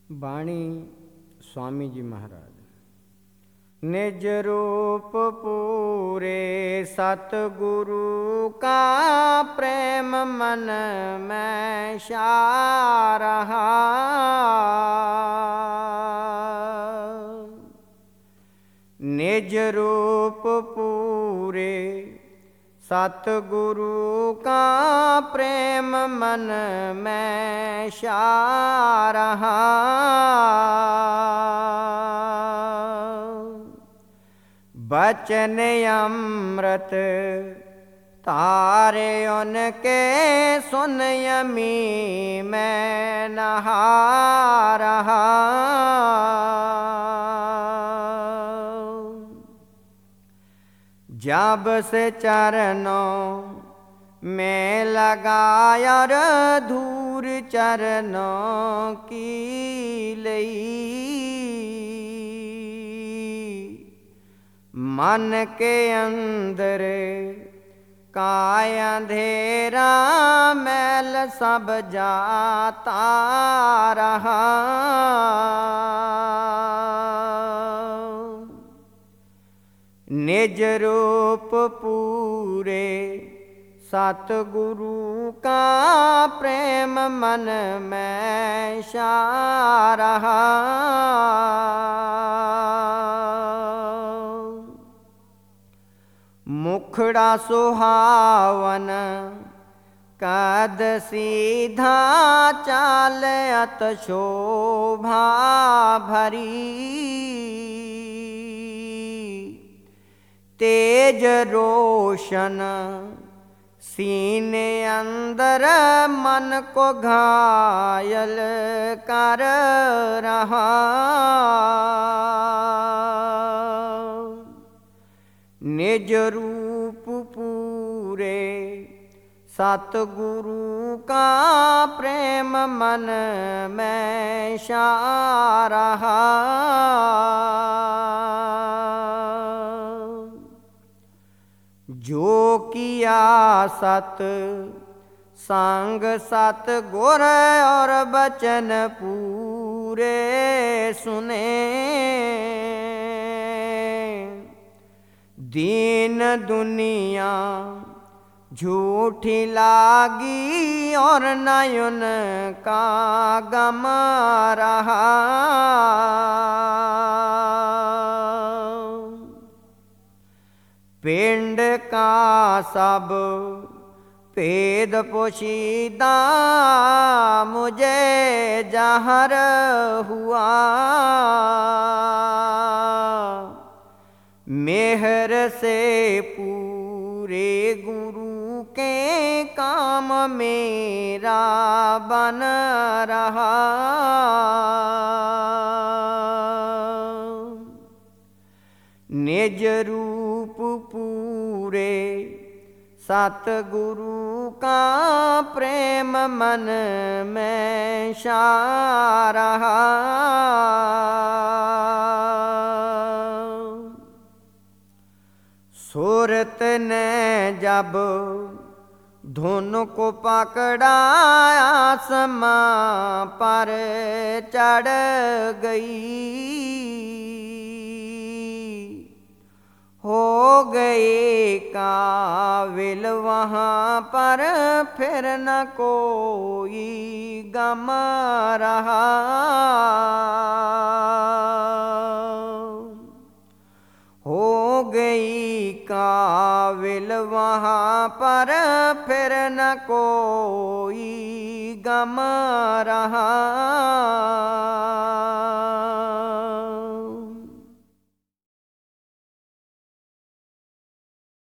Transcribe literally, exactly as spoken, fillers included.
बाणी स्वामी जी महाराज। निज रूप पूरे सतगुरु का प्रेम मन में छा रहा। निज रूप पूरे सतगुरु का प्रेम मन में छा रहा। बचन अमृत तारे उनके सुन यमी में नहा रहा। जब से चरणों में लगाया और धूर चरणों की लई। मन के अंदर काय अंधेरा मैल सब जाता रहा। निज रूप पूरे सतगुरु का प्रेम मन में छा रहा। मुखड़ा सुहावन कद सीधा चाल अत शोभा भरी। तेज रोशन सीने अंदर मन को घायल कर रहा। निज रूप पूरे सतगुरु का प्रेम मन में छा रहा। जो किया सत संग सत गुर और बचन पूरे सुने। दीन दुनिया झूठी लागी और नयन का गम रहा। पिंड का सब भेद पोशीदा मुझे जाहिर हुआ। मेहर से पूरे गुरु के काम मेरा बन रहा। निज रूप पूरे सतगुरु का प्रेम मन में छा रहा। सूरत ने जब धुन को पकड़ा आसमां पर चढ़ गई। हो गए काबिल वहाँ पर फिर न कोई गम रहा। हो गई काबिल वहाँ पर फिर न कोई गम रहा।